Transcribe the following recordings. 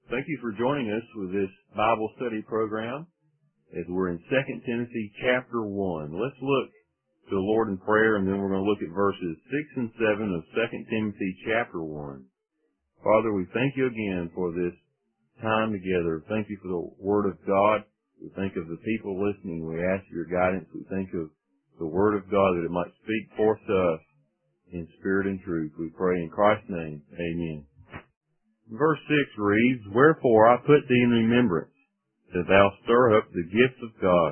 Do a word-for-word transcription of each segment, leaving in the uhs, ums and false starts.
Thank you for joining us with this Bible study program as we're in Second Timothy chapter one. Let's look to the Lord in prayer, and then we're going to look at verses six and seven of Second Timothy chapter one. Father, we thank you again for this time together. Thank you for the Word of God. We think of the people listening. We ask your guidance. We think of the Word of God that it might speak forth to us in spirit and truth. We pray in Christ's name. Amen. Verse six reads, "Wherefore I put thee in remembrance, that thou stir up the gifts of God."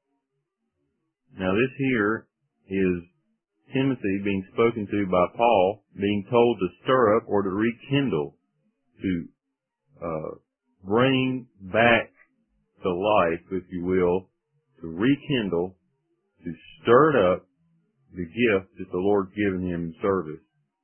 Now this here is Timothy being spoken to by Paul, being told to stir up or to rekindle, to uh, bring back to life, if you will, to rekindle, to stir up the gift that the Lord's given him in service.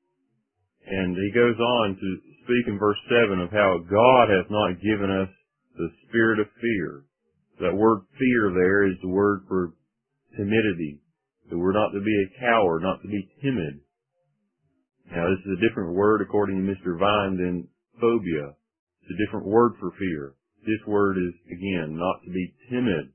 And he goes on to speak in verse seven of how God hath not given us the spirit of fear. That word fear there is the word for timidity. That we're not to be a coward, not to be timid. Now this is a different word according to Mister Vine than phobia. It's a different word for fear. This word is, again, not to be timid,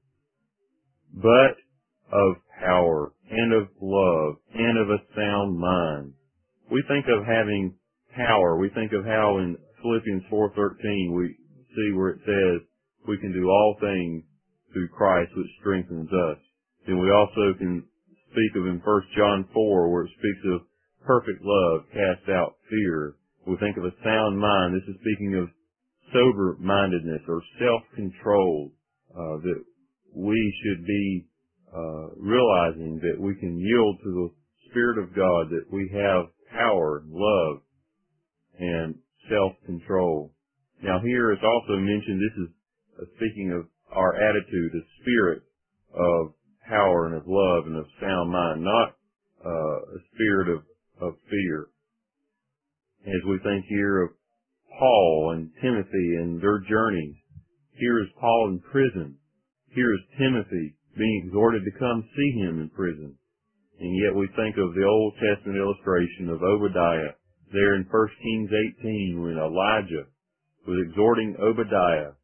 but of power and of love and of a sound mind. We think of having power. We think of how in Philippians four thirteen we see where it says we can do all things through Christ which strengthens us. Then we also can speak of in First John four where it speaks of perfect love casts out fear. We think of a sound mind. This is speaking of sober-mindedness or self-control, uh, that we should be uh, realizing that we can yield to the Spirit of God, that we have power, love, and self-control. Now here it's also mentioned, this is uh, speaking of our attitude, a spirit of power and of love and of sound mind, not uh, a spirit of, of fear. As we think here of Paul and Timothy and their journeys, here is Paul in prison. Here is Timothy being exhorted to come see him in prison. And yet we think of the Old Testament illustration of Obadiah there in First Kings eighteen when Elijah was exhorting Obadiah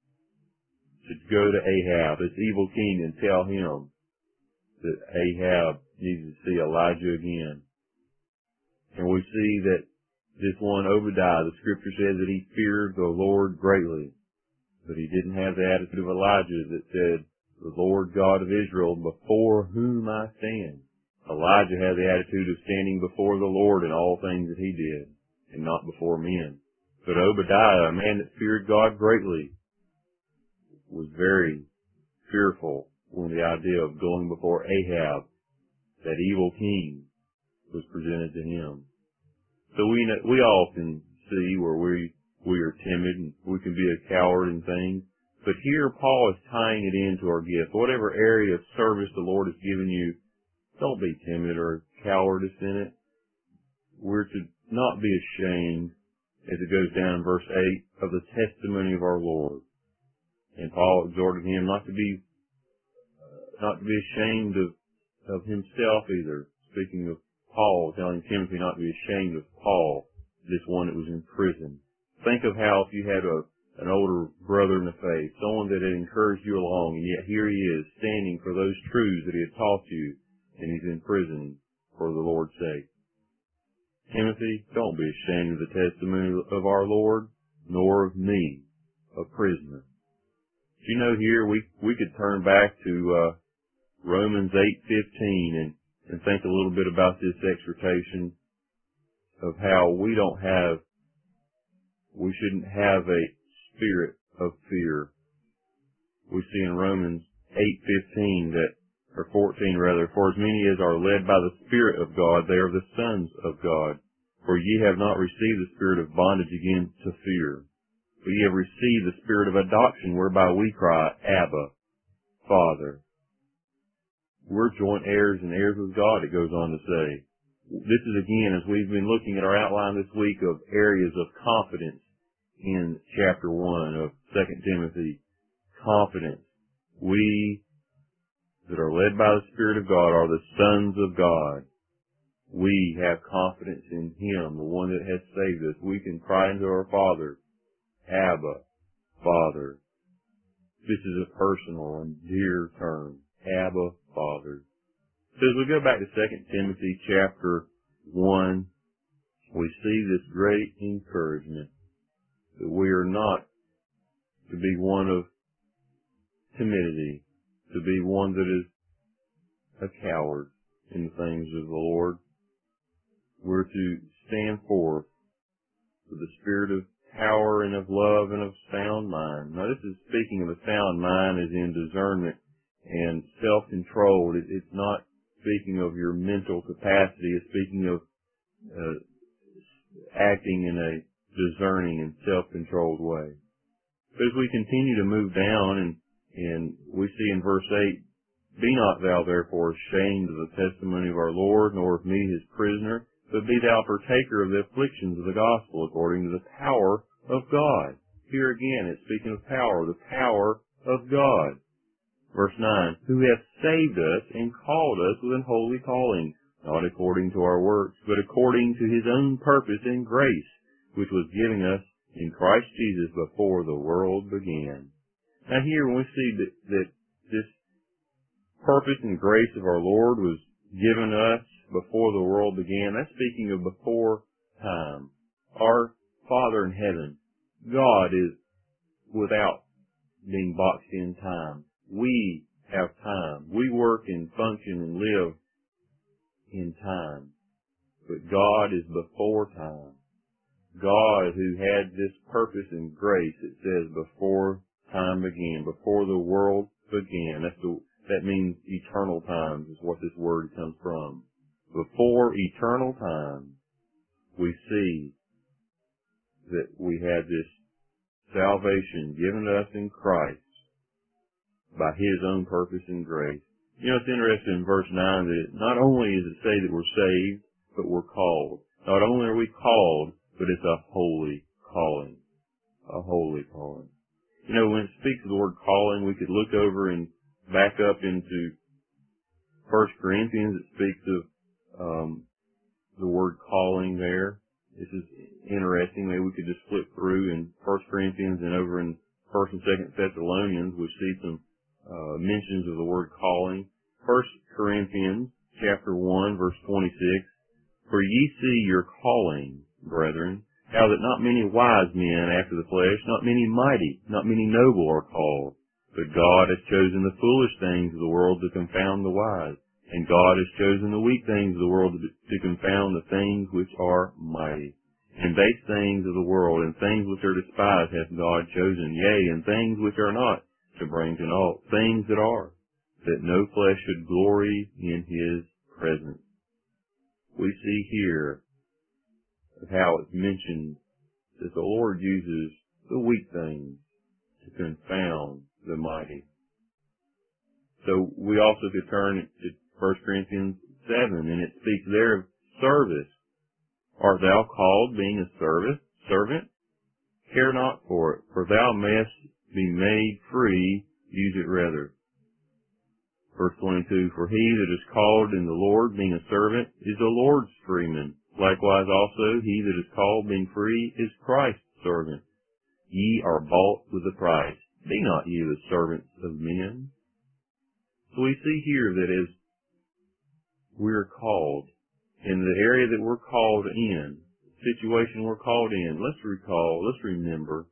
to go to Ahab, this evil king, and tell him that Ahab needed to see Elijah again. And we see that this one Obadiah, the scripture says that he feared the Lord greatly, but he didn't have the attitude of Elijah that said, "The Lord God of Israel, before whom I stand." Elijah had the attitude of standing before the Lord in all things that he did, and not before men. But Obadiah, a man that feared God greatly, was very fearful when the idea of going before Ahab, that evil king, was presented to him. So we know, we all can see where we we are timid and we can be a coward in things. But here Paul is tying it into our gift. Whatever area of service the Lord has given you, don't be timid or cowardice in it. We're to not be ashamed, as it goes down in verse eight, of the testimony of our Lord. And Paul exhorted him not to be uh, not to be ashamed of, of himself either. Speaking of Paul, telling Timothy not to be ashamed of Paul, this one that was in prison. Think of how if you had a an older brother in the faith, someone that had encouraged you along, and yet here he is standing for those truths that he had taught you, and he's in prison for the Lord's sake. Timothy, don't be ashamed of the testimony of our Lord, nor of me, a prisoner. You know, here we we could turn back to uh, Romans eight fifteen and, and think a little bit about this exhortation of how we don't have, we shouldn't have a spirit of fear. We see in Romans eight fifteen that, or fourteen rather, "For as many as are led by the Spirit of God, they are the sons of God. For ye have not received the spirit of bondage again to fear, but ye have received the spirit of adoption, whereby we cry, Abba, Father." We're joint heirs and heirs with God, it goes on to say. This is again, as we've been looking at our outline this week of areas of confidence in chapter one of Second Timothy. Confidence. We that are led by the Spirit of God are the sons of God. We have confidence in Him, the one that has saved us. We can cry unto our Father, Abba, Father. This is a personal and dear term. Abba, Father. So as we go back to Second Timothy chapter one, we see this great encouragement that we are not to be one of timidity, to be one that is a coward in the things of the Lord. We're to stand forth with the spirit of power and of love and of sound mind. Now, this is speaking of a sound mind as in discernment and self-control. It, it's not speaking of your mental capacity. It's speaking of uh, acting in a discerning and self-controlled way. But as we continue to move down, and, and we see in verse eight, be not thou therefore ashamed of the testimony of our Lord, nor of me his prisoner, but be thou partaker of the afflictions of the gospel according to the power of God. Here again, it's speaking of power, the power of God. Verse nine, who hath saved us and called us with an holy calling, not according to our works, but according to his own purpose and grace, which was given us in Christ Jesus before the world began. Now here, when we see that, that this purpose and grace of our Lord was given us before the world began, that's speaking of before time. Our Father in heaven, God is without being boxed in time. We have time. We work and function and live in time. But God is before time. God, who had this purpose and grace, it says, before time began, before the world began. That's the, that means eternal times is what this word comes from. Before eternal time, we see that we had this salvation given to us in Christ by his own purpose and grace. You know, it's interesting in verse nine that not only does it say that we're saved, but we're called. Not only are we called, but it's a holy calling. A holy calling. You know, when it speaks of the word calling, we could look over and back up into First Corinthians. It speaks of um, the word calling there. This is interesting. Maybe we could just flip through in First Corinthians and over in First and Second Thessalonians, we see some uh, mentions of the word calling. First Corinthians chapter one, verse twenty-six. For ye see your calling, brethren, how that not many wise men after the flesh, not many mighty, not many noble are called. But God has chosen the foolish things of the world to confound the wise. And God has chosen the weak things of the world to, to confound the things which are mighty. And base things of the world, and things which are despised hath God chosen, yea, and things which are not, to bring to naught things that are, that no flesh should glory in his presence. We see here of how it's mentioned that the Lord uses the weak things to confound the mighty. So we also could turn to First Corinthians seven, and it speaks there of service. Art thou called, being a servant? Servant? Care not for it, for thou mayest be made free, use it rather. Verse twenty-two, for he that is called in the Lord, being a servant, is the Lord's freeman. Likewise also, he that is called, being free, is Christ's servant. Ye are bought with a price. Be not ye the servants of men. So we see here that as we're called, in the area that we're called in, the situation we're called in, let's recall, let's remember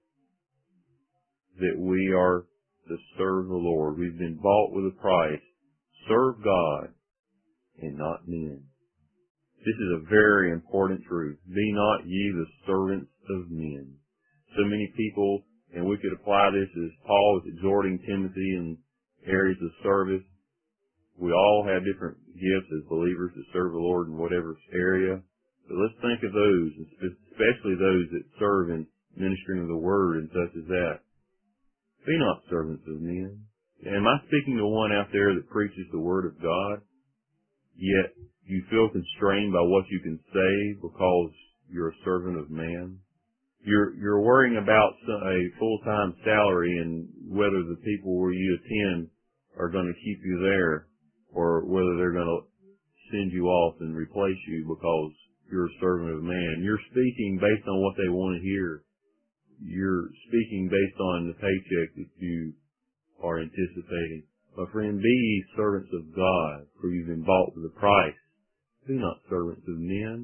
that we are to serve the Lord. We've been bought with a price. Serve God and not men. This is a very important truth. Be not ye the servants of men. So many people, and we could apply this as Paul was exhorting Timothy in areas of service. We all have different gifts as believers to serve the Lord in whatever area. But let's think of those, especially those that serve in ministering of the Word and such as that. Be not servants of men. Am I speaking to one out there that preaches the Word of God, yet you feel constrained by what you can say because you're a servant of man? You're, you're worrying about a full-time salary and whether the people where you attend are going to keep you there, or whether they're going to send you off and replace you because you're a servant of man. You're speaking based on what they want to hear. you're speaking based on the paycheck that you are anticipating. My friend, be ye servants of God, for you've been bought with a price. Be not servants of men.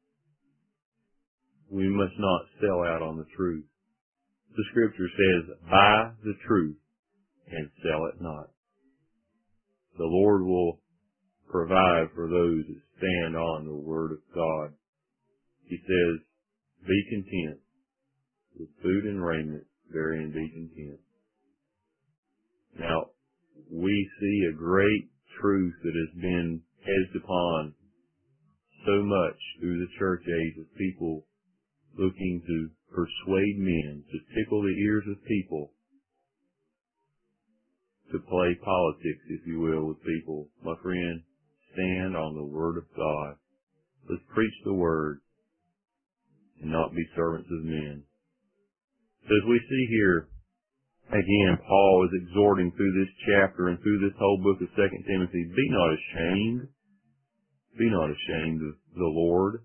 We must not sell out on the truth. The scripture says, buy the truth and sell it not. The Lord will provide for those that stand on the word of God. He says, be content with food and raiment, therein be content. Now, we see a great truth that has been hedged upon so much through the church age of people looking to persuade men, to tickle the ears of people, to play politics, if you will, with people. My friend, stand on the word of God. Let's preach the word and not be servants of men. So as we see here, again, Paul is exhorting through this chapter and through this whole book of Second Timothy, be not ashamed. Be not ashamed of the Lord.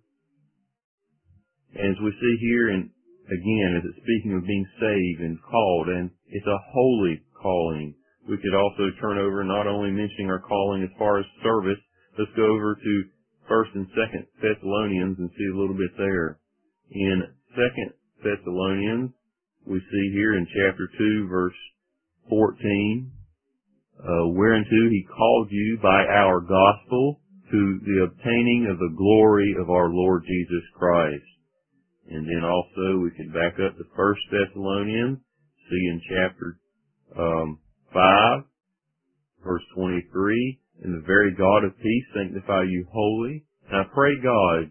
And as we see here, and again, as it's speaking of being saved and called, and it's a holy calling. We could also turn over, not only mentioning our calling as far as service, let's go over to First and Second Thessalonians and see a little bit there. In Second Thessalonians, we see here in chapter two, verse fourteen, uh, whereunto he called you by our gospel to the obtaining of the glory of our Lord Jesus Christ. And then also we can back up to First Thessalonians, see in chapter um, five, verse twenty-three, and the very God of peace sanctify you wholly. And I pray God,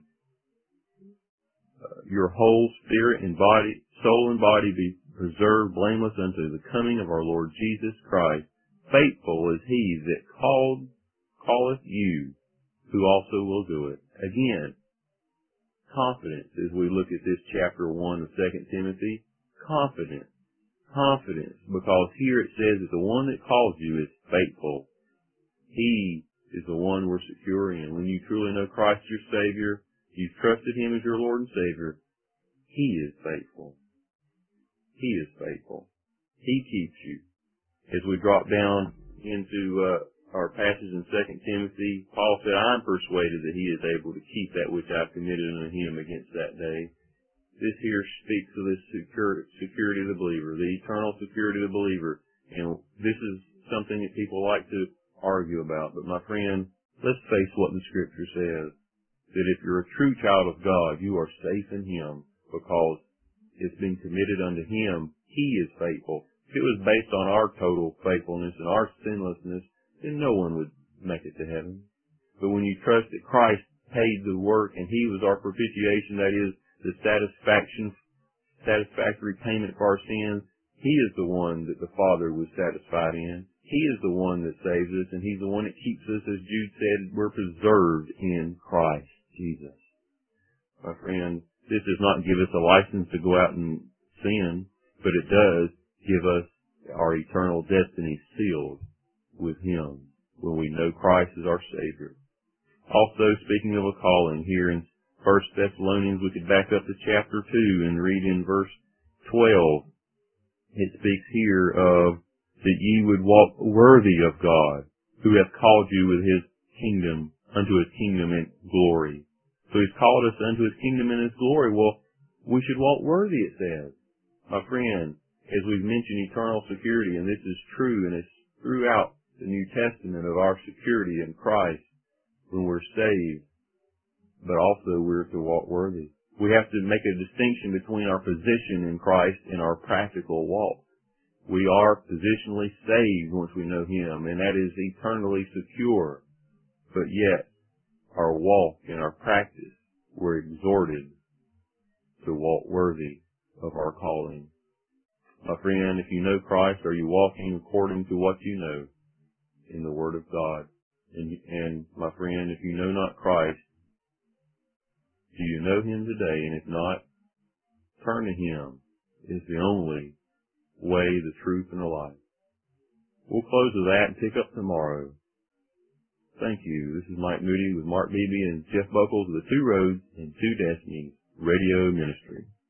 uh, your whole spirit and body, soul and body be preserved blameless unto the coming of our Lord Jesus Christ. Faithful is he that called, calleth you, who also will do it. Again, confidence as we look at this chapter one of Second Timothy. Confidence. Confidence. Because here it says that the one that calls you is faithful. He is the one we're secure in. When you truly know Christ your Savior, you've trusted him as your Lord and Savior, he is faithful. He is faithful. He keeps you. As we drop down into uh, our passage in Second Timothy, Paul said, I'm persuaded that he is able to keep that which I've committed unto him against that day. This here speaks of this secure, security of the believer, the eternal security of the believer. And this is something that people like to argue about. But my friend, let's face what the scripture says. That if you're a true child of God, you are safe in him because it's been committed unto him. He is faithful. If it was based on our total faithfulness and our sinlessness, then no one would make it to heaven. But when you trust that Christ paid the work and he was our propitiation, that is the satisfaction, satisfactory payment for our sins, he is the one that the Father was satisfied in. He is the one that saves us, and he's the one that keeps us, as Jude said, we're preserved in Christ Jesus. My friend, this does not give us a license to go out and sin, but it does give us our eternal destiny sealed with him when we know Christ as our Savior. Also, speaking of a calling, here in First Thessalonians, we could back up to chapter two and read in verse twelve. It speaks here of that ye would walk worthy of God, who hath called you with his kingdom, unto his kingdom and glory. So he's called us unto his kingdom and his glory. Well, we should walk worthy, it says. My friend, as we've mentioned eternal security, and this is true, and it's throughout the New Testament of our security in Christ when we're saved, but also we're to walk worthy. We have to make a distinction between our position in Christ and our practical walk. We are positionally saved once we know him, and that is eternally secure. But yet, our walk and our practice, we're exhorted to walk worthy of our calling. My friend, if you know Christ, are you walking according to what you know in the Word of God? And, and my friend, if you know not Christ, do you know him today? And if not, turn to him. It's the only way, the truth, and the life. We'll close with that and pick up tomorrow. Thank you. This is Mike Moody with Mark Beebe and Jeff Buckles of the Two Roads and Two Destinies Radio Ministry.